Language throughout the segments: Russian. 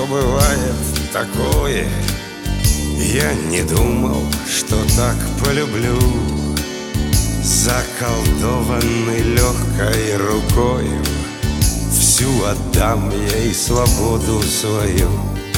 бывает такое. Я не думал, что так полюблю. Заколдованный легкой рукою всю отдам ей свободу свою.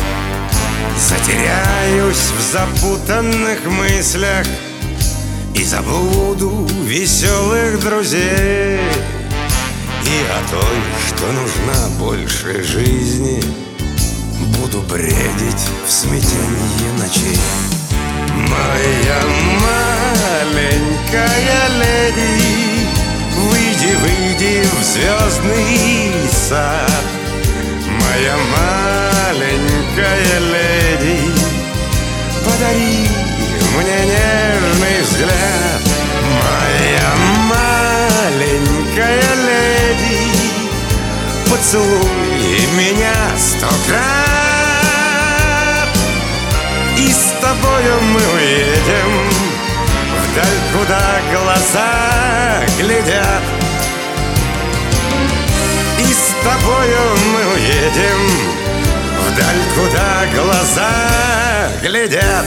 Затеряюсь в запутанных мыслях и забуду веселых друзей. И о той, что нужна больше жизни, буду бредить в смятенье ночей. Моя маленькая леди, выйди, выйди в звездный сад. Моя маленькая леди, подари мне нежный взгляд. Моя маленькая леди, поцелуй меня 100 крат. И с тобою мы уедем вдаль, куда глаза глядят. И с тобою мы уедем вдаль, куда глаза глядят.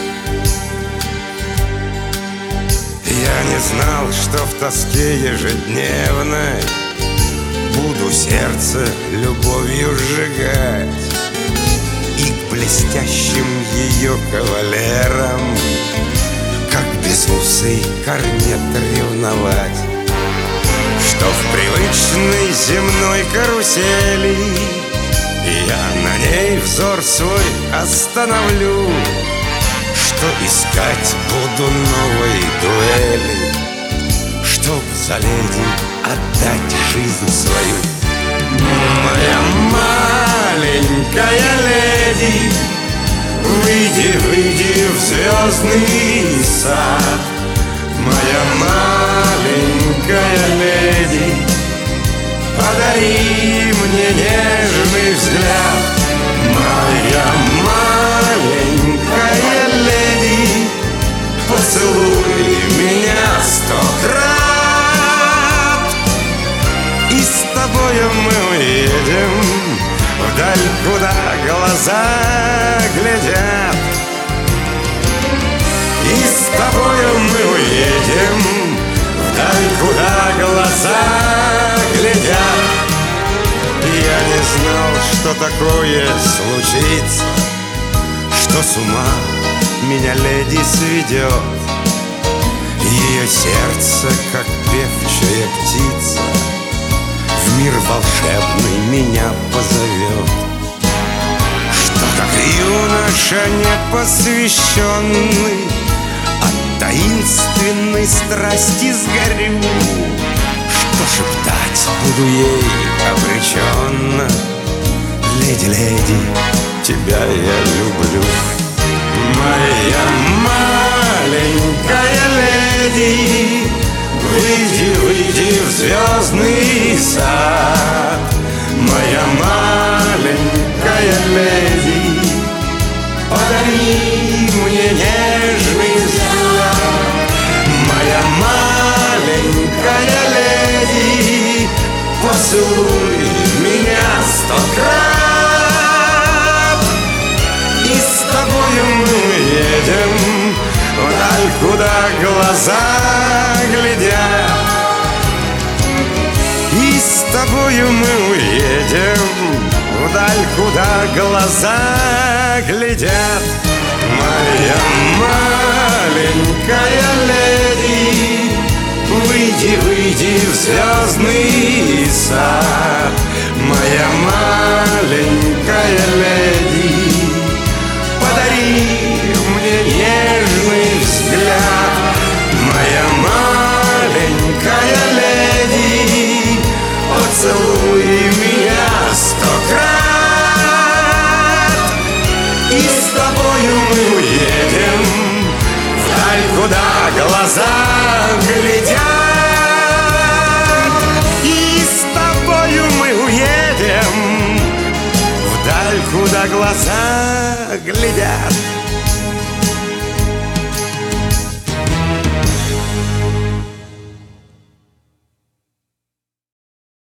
Я не знал, что в тоске ежедневной буду сердце любовью сжигать и к блестящим ее кавалерам, как безусый корнет, ревновать. Что в привычной земной карусели я на ней взор свой остановлю, что искать буду новой дуэли, чтоб за леди отдать жизнь свою. Моя маленькая леди, выйди, выйди в звездный сад. Моя маленькая леди, подари мне нежный взгляд. Моя маленькая леди, поцелуй меня 100 крат. И с тобою мы уедем вдаль, куда глаза глядят. И с тобою мы уедем вдаль, куда глаза глядят. Я не знал, что такое случится, что с ума меня леди сведет. Ее сердце, как певчая птица, в мир волшебный меня позовет. Что как юноша непосвященный от таинственной страсти сгорю, что шептать буду ей обреченно: леди, леди, тебя я люблю. Моя маленькая леди, выйди, выйди в звездный сад. Моя маленькая леди, подари мне нежный взгляд. Моя маленькая леди, поцелуй меня 100 крат. И с тобою мы едем вдаль, куда глаза глядят. И с тобою мы уедем вдаль, куда глаза глядят. Моя маленькая леди, выйди, выйди в звездный сад. Моя маленькая леди, подари мне нежный взгляд. Моя маленькая леди, поцелуй меня 100 крат. И с тобою мы уедем вдаль, куда глаза глядят. И с тобою мы уедем вдаль, куда глаза глядят.